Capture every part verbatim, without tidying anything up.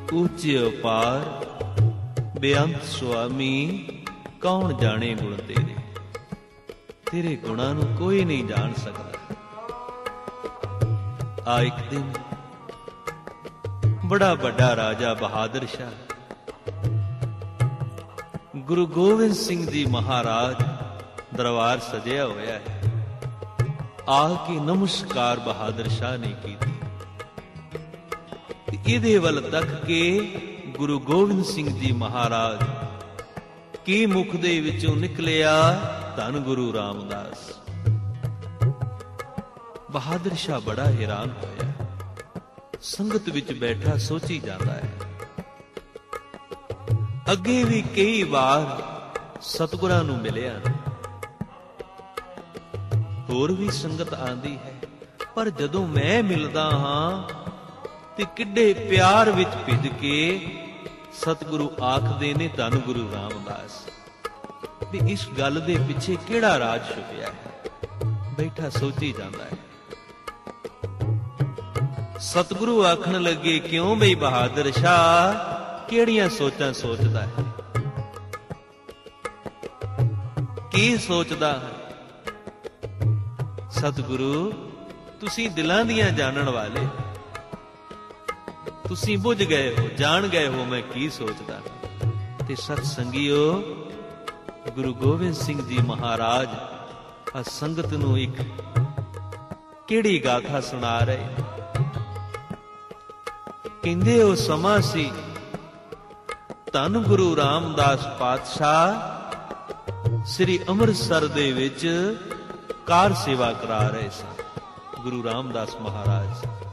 ऊचे अपार बेअंत स्वामी, कौन जाने गुण तेरे। तेरे गुणां नूं कोई नहीं जान सकता। आ एक दिन बड़ा बड़ा राजा बहादुर शाह गुरु गोविंद सिंह जी महाराज दरबार सजिया होया है। आके नमस्कार बहादुर शाह ने की। इहदे वल तक के गुरु गोविंद सिंह जी महाराज की मुख दे विचों निकलिया धन गुरु रामदास। बहादुर शाह बड़ा हैरान होया, संगत विच बैठा सोची जाता है। अगे भी कई बार सतगुरां नूं मिलिया, होर भी संगत आंदी है, पर जदों मैं मिलदा हां ते किड्डे प्यार विच भिज के सतगुरु आखदे ने धन गुरु रामदास। भी इस गल दे पिछे किहड़ा राज छुपिया है, बैठा सोची जांदा है। सतगुरु आखण लगे, क्यों बई बहादुर शाह किहड़ियां सोचां सोचदा है, की सोचदा है। सतगुरु तुसीं दिलां दियां जानण वाले, तुसीं बुझ गए हो, जान गए हो मैं की सोचदा। ते सत संगियो, गुरु गोविंद सिंह जी महाराज आ संगत नूं एक किहड़ी गाथा सुना रहे। कहंदे ओ समा सी धन गुरु रामदास पातशाह श्री ਅੰਮ੍ਰਿਤਸਰ ਦੇ ਵਿੱਚ ਕਾਰ सेवा करा रहे सन। गुरु रामदास महाराज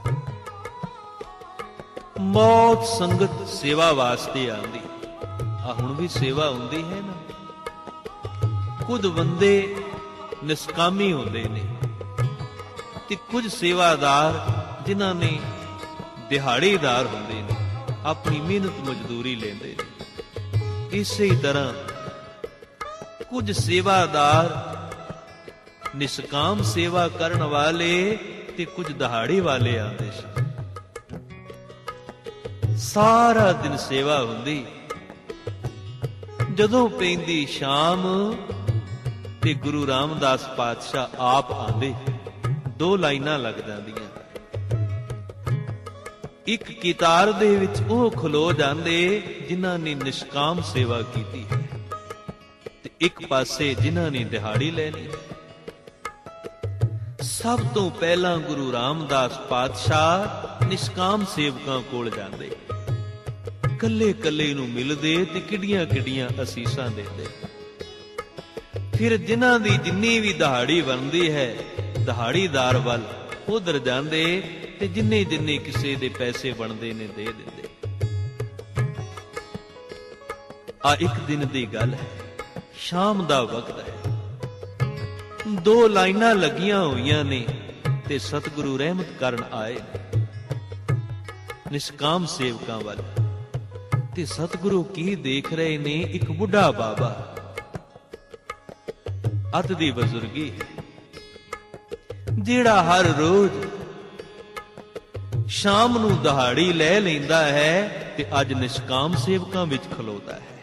मौत संगत सेवा वास्ते आंदी। आ हुण भी सेवा हुंदी है ना। कुछ बंदे निष्कामी होंदे ने ते कुछ सेवादार जिन्हां ने दिहाड़ीदार होंदे ने, अपनी मेहनत मजदूरी लेंदे ने। इसे तरह कुछ सेवादार निष्काम सेवा करन वाले ते कुछ दहाड़ी वाले आंदे सन। सारा दिन सेवा हुंदी, जदों पैंदी शाम ते गुरु रामदास पातशाह आप आंदे। दो लाइनां लग जांदियां। एक कितार दे विच ओह खलो जांदे जिन्हां ने निष्काम सेवा कीती है, ते एक पासे जिन्हां ने दिहाड़ी लैनी। सब तो पहला गुरु रामदास पातशाह निष्काम सेवकां कोल जांदे, कल्ले कल्ले नूं मिलदे ते किड्डियां किड्डियां असीसां देंदे। फिर जिन्हां दी जिन्नी भी दहाड़ी बनदी है दहाड़ीदार वल उधर जांदे ते जिन्ने जिन्ने किसे दे पैसे बनदे ने दे दिंदे। आ एक दिन दी गल है, शाम दा वक्त है। दो लाइनां लगियां होईयां ने ते सतगुरु रहमत करन आए निष्काम सेवकां वल। ते सतगुरु की देख रहे ने, एक बुढ़ा बाबा अत दी बजुर्गी है, जेड़ा हर रोज शाम नूं दहाड़ी लै लैंदा है ते अज निष्काम सेवकां विच खलोता है।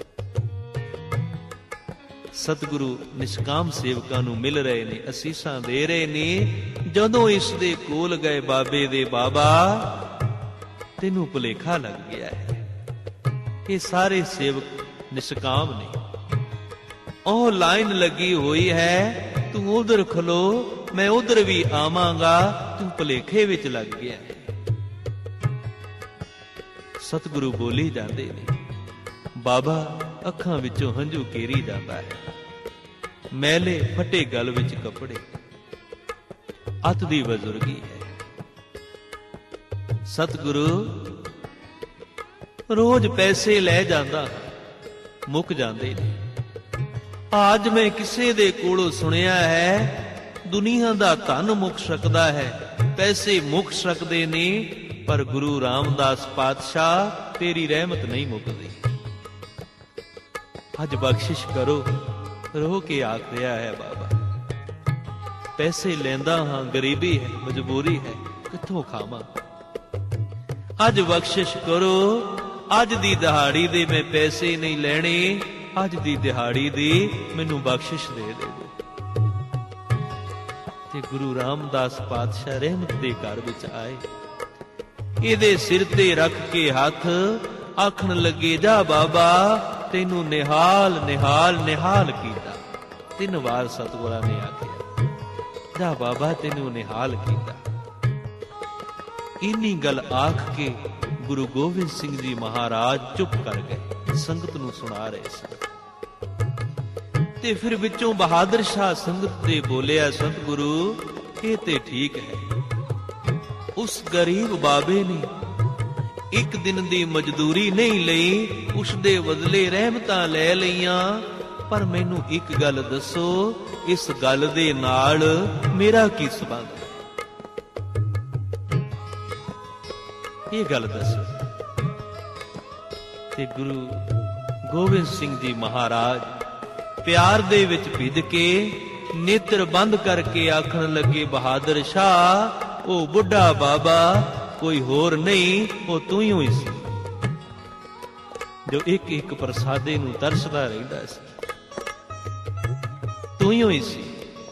सतगुरु निष्काम सेवकां नूं मिल रहे ने, असीसां दे रहे ने। जदों इस दे कोल गए बाबे दे, बाबा तैनूं भुलेखा लग गया है, ये सारे सेवक निष्काम ने। ओह लाइन लगी हुई है, तू उधर खलो, मैं उधर भी आवांगा, तू भुलेखे विच लग गया है। सतगुरु बोली जांदे ने। बाबा अखां विचों हंझू केरी जाता है, मैले फटे गल विच कपड़े, अत दी बजुर्गी है। सतगुरु रोज पैसे लै जांदा, मुक जांदे ने। आज मैं किसे दे कोलों सुनिया है, दुनिया दा धन मुक सकदा है, पैसे मुक सकदे ने, पर गुरु रामदास पातशाह तेरी रहमत नहीं मुकदी। अज बख्शिश करो। रो के आख रहा है बाबा, पैसे लेंदा हां, गरीबी है, मजबूरी है, कित्थों खावां। अज बख्शिश करो, अज दी दिहाड़ी दे मैं पैसे नहीं लेने, अज दी दिहाड़ी दी मैनू बख्शिश दे देवो। ते गुरु रामदास पातशाह रहमत दे घर विच आए, इहदे सिर ते रख के हथ आखण लगे, जा बाबा तैनू निहाल निहाल निहाल कीता। तीन वार सतगुरां ने आखिया, जा बाबा तैनू निहाल कीता। इन्नी गल आख के गुरु गोबिंद सिंह जी महाराज चुप कर गए, संगत नूं सुना रहे सन। ते फिर विचों बहादुर शाह संगत दे बोलिया, सतगुरु ये ते ठीक है, उस गरीब बाबे ने एक दिन दी मजदूरी नहीं लई, उस दे बदले रहमतां लै लईयां, पर मैनू एक गल दसो, इस गल दे नाल मेरा की संबंध? ये गल दसो। ते गुरु गोबिंद सिंह जी महाराज प्यार दे विच भिज के नेत्र बंद करके आखण लगे, बहादुर शाह ओ बुढ़ा बाबा कोई होर नहीं, ओ तू ही होई सी जो एक एक प्रसादे नूं तरसदा रहिंदा सी, तू ही होई सी।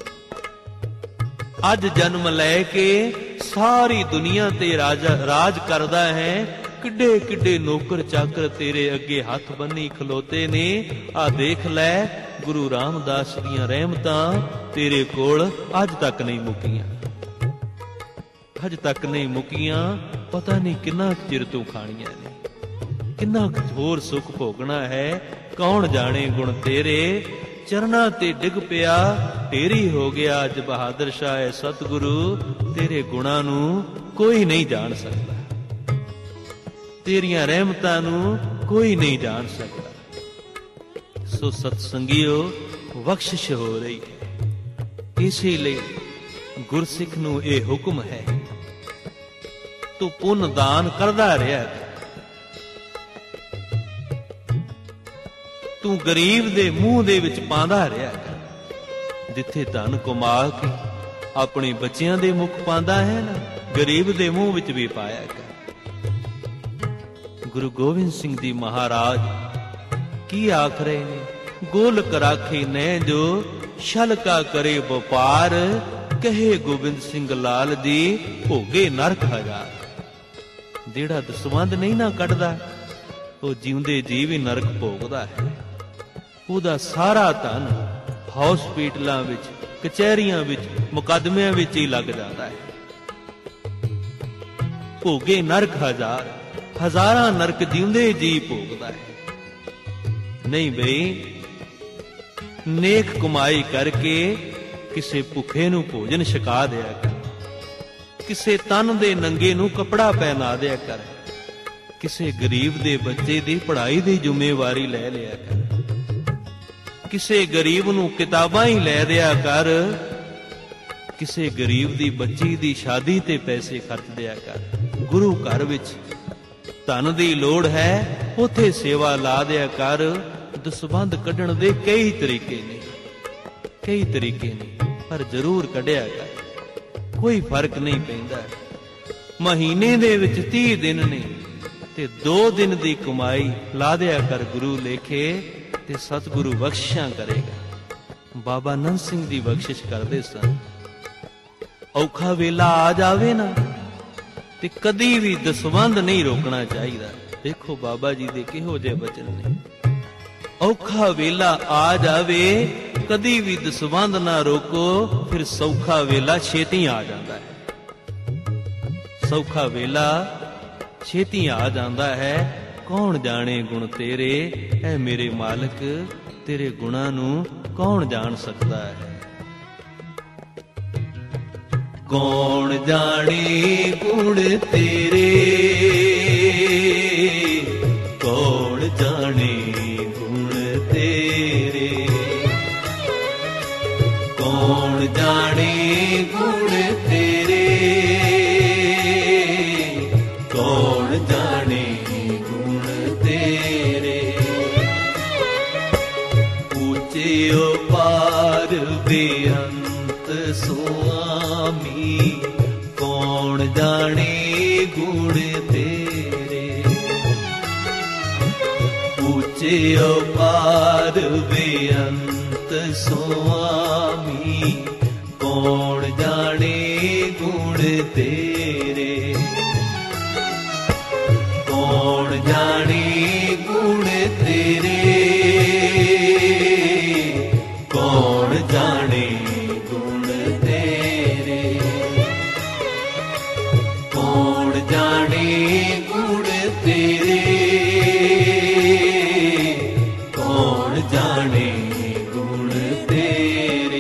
अज जन्म लैके सारी दुनिया ते राजा राज करदा है, किड्डे किड्डे नौकर चाकर तेरे अगे हथ बन्नी खलोते ने, आ देख लै गुरु रामदास दीयां रहमतां तेरे कोल अज तक नहीं मुकियां, अज तक नहीं मुकियां, पता नहीं किन्ना चिर तू खाणियां ने, किन्ना होर सुख भोगना है, कौन जाने गुण तेरे। चरना ते डिग पिया, ढेरी हो गया अज बहादुर शाह सतगुरु, तेरे गुणा नू कोई नहीं जान सकता, तेरियां रहमतां नू कोई नहीं जान सकता। सो सतसंगियो बख्शिश हो रही है, इसीलिए गुरसिख नू ये हुक्म है, तू पुन दान करदा रहा, तू गरीब दे मुंह दे विच पांदा रहा कर, जिथे धन कमा के अपने बच्चियां दे मुख पांदा है ना, गरीब दे मुंह विच भी पाया कर। गुरु गोबिंद सिंह जी महाराज की आख रहे ने, गोलक राखे ने जो छल का करे व्यापार, कहे गोबिंद सिंह लाल जी भोगे नरक हजार। जेड़ा दसवंध नहीं ना कटदा, वो जीवदे जी भी नरक भोगदा है। ਉਹਦਾ ਸਾਰਾ ਧਨ ਹਸਪੀਟਲਾਂ ਵਿੱਚ, ਕਚਹਿਰੀਆਂ ਵਿੱਚ, ਮੁਕੱਦਮਿਆਂ ਵਿੱਚ ਹੀ ਲੱਗ ਜਾਂਦਾ ਹੈ। ਭੋਗੇ ਨਰਕ ਹਜ਼ਾਰ, ਹਜ਼ਾਰਾਂ ਨਰਕ ਜਿਉਂਦੇ ਜੀ ਭੋਗਦਾ ਹੈ। ਨਹੀਂ ਬਈ, ਨੇਕ ਕਮਾਈ ਕਰਕੇ ਕਿਸੇ ਭੁੱਖੇ ਨੂੰ ਭੋਜਨ ਛਕਾ ਦਿਆ ਕਰ, ਕਿਸੇ ਤਨ ਦੇ ਨੰਗੇ ਨੂੰ ਕੱਪੜਾ ਪਹਿਨਾ ਦਿਆ ਕਰ, ਕਿਸੇ ਗਰੀਬ ਦੇ ਬੱਚੇ ਦੀ ਪੜ੍ਹਾਈ ਦੀ ਜ਼ਿੰਮੇਵਾਰੀ ਲੈ ਲਿਆ ਕਰ, ਕਿਸੇ ਗਰੀਬ ਨੂੰ ਕਿਤਾਬਾਂ ਹੀ ਲੈ ਦਿਆ ਕਰ, ਕਿਸੇ ਗਰੀਬ ਦੀ ਬੱਚੀ ਦੀ ਸ਼ਾਦੀ ਤੇ ਪੈਸੇ ਖਰਚ ਦਿਆ ਕਰ। ਗੁਰੂ ਘਰ ਵਿੱਚ ਧਨ ਦੀ ਲੋੜ ਹੈ, ਉਥੇ ਸੇਵਾ ਲਾ ਦਿਆ ਕਰ। ਦਸਵੰਧ ਕੱਢਣ ਦੇ ਕਈ ਤਰੀਕੇ ਨੇ, ਕਈ ਤਰੀਕੇ ਨੇ, ਪਰ ਜ਼ਰੂਰ ਕੱਢਿਆ ਕਰ, ਕੋਈ ਫਰਕ ਨਹੀਂ ਪੈਂਦਾ। ਮਹੀਨੇ ਦੇ ਵਿੱਚ ਤੀਹ ਦਿਨ ਨੇ, ਤੇ ਦੋ ਦਿਨ ਦੀ ਕਮਾਈ ਲਾ ਦਿਆ ਕਰ ਗੁਰੂ ਲੇਖੇ, ਤੇ ਸਤਿਗੁਰੂ ਬਖਸ਼ਿਸ਼ਾਂ ਕਰੇਗਾ। ਬਾਬਾ ਨੰਦ ਸਿੰਘ ਦੀ ਬਖਸ਼ਿਸ਼ ਕਰਦੇ ਸਨ। ਔਖਾ ਵੇਲਾ ਆ ਜਾਵੇ ਨਾ, ਤੇ ਕਦੀ ਵੀ ਦਸਵੰਧ ਨਹੀਂ ਰੋਕਣਾ ਚਾਹੀਦਾ। ਦੇਖੋ ਬਾਬਾ ਜੀ ਦੇ ਕਿਹੋ ਜਿਹੇ ਬਚਨ ਨੇ। ਔਖਾ ਵੇਲਾ ਆ ਜਾਵੇ, ਕਦੀ ਵੀ ਦਸਵੰਧ ਨਾ ਰੋਕੋ, ਫਿਰ ਸੌਖਾ ਵੇਲਾ ਛੇਤੀ ਆ ਜਾਂਦਾ ਹੈ। ਸੌਖਾ ਵੇਲਾ ਛੇਤੀ ਆ ਜਾਂਦਾ ਹੈ। कौन जाने गुण तेरे, ऐ मेरे मालिक तेरे गुणा नू कौन जान सकता है। कौन जाने गुण तेरे, कौन जाने गुण तेरे, कौन जाने गुण तेरे, कौन जाने पार बेअंत स्वामी, कौन जाने गुण तेरे। ऊंचे अपार बेअंत स्वामी, कौन जाने गुण तेरे, कौन जाने गुण तेरे, कौन जाने गुण तेरे, कौन जाने गुण तेरे, कौन जाने गुण तेरे।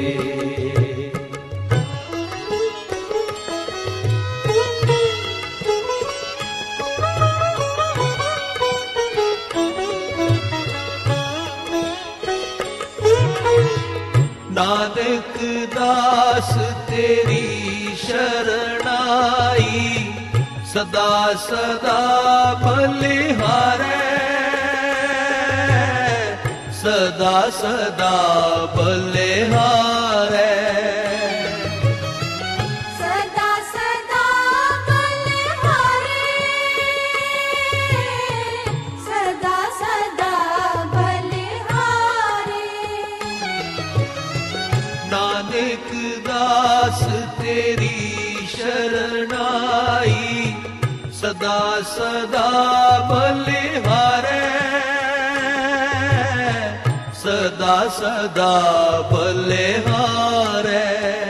नानक दास तेरी शरणाई, सदा सदा बलिहारै, सदा सदा बलिहारै, सदा सदा बलिहारै, सदा सदा बलिहारै। नानक दास तेरी शरणाई, सदा सदा बलिहारै, सदा सदा बलिहारै।